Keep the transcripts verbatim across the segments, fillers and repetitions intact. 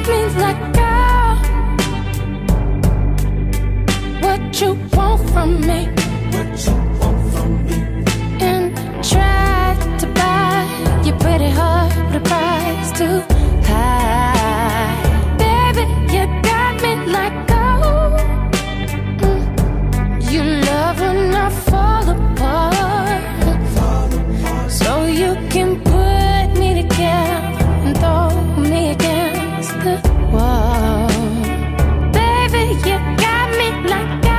me like girl, what you want from me? What you want from me? And try to buy your pretty heart with a price too high. Baby, you got me like gold. Mm. You love when I fall apart, so you can put me together and throw me against the wall. Baby, you got me like I,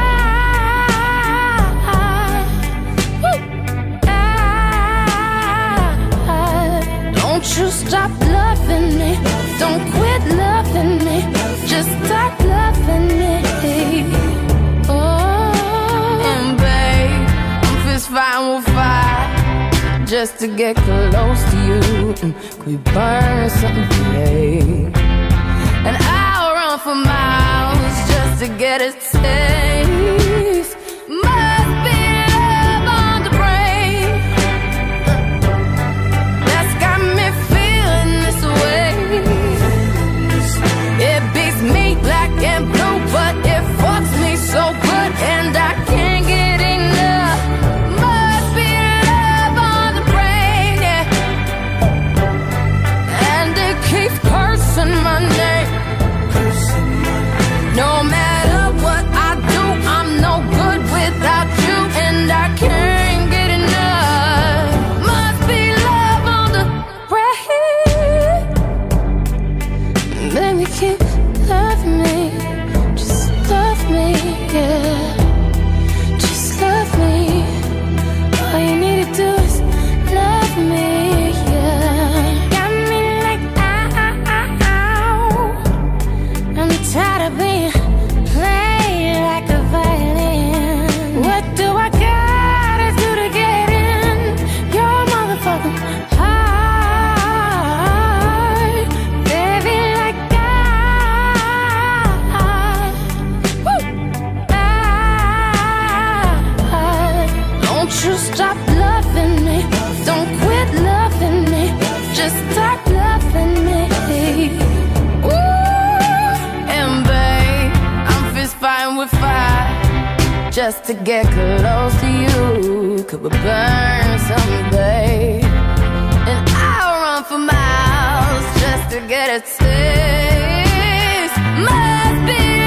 I, don't you stop loving me, don't quit loving me, just stop loving me. Oh, and babe, I'm fist fighting with fire just to get close to you. Could we burn something today? And I'll run for miles just to get a taste. Must be love on the brain that's got me feeling this way. It beats me black and blue, but it fucks me so good, and I can't get enough. Must be love on the brain, yeah. And it keeps cursing my name. No matter what I do, I'm no good without you, and I can't get enough. Must be love on the brain. Baby, keep loving me, just love me, yeah. Just love me. All you need to do is love me, yeah. Got me like ow. I'm tired of being played like a violin. What do I gotta do to get in your motherfucking heart? Baby, like I, woo, I, don't you stop loving me, don't quit loving me, just stop loving me. Ooh, and babe, I'm fist fighting with fire just to get close to you. Could we burn someday? And I'll run for miles just to get a taste. Must be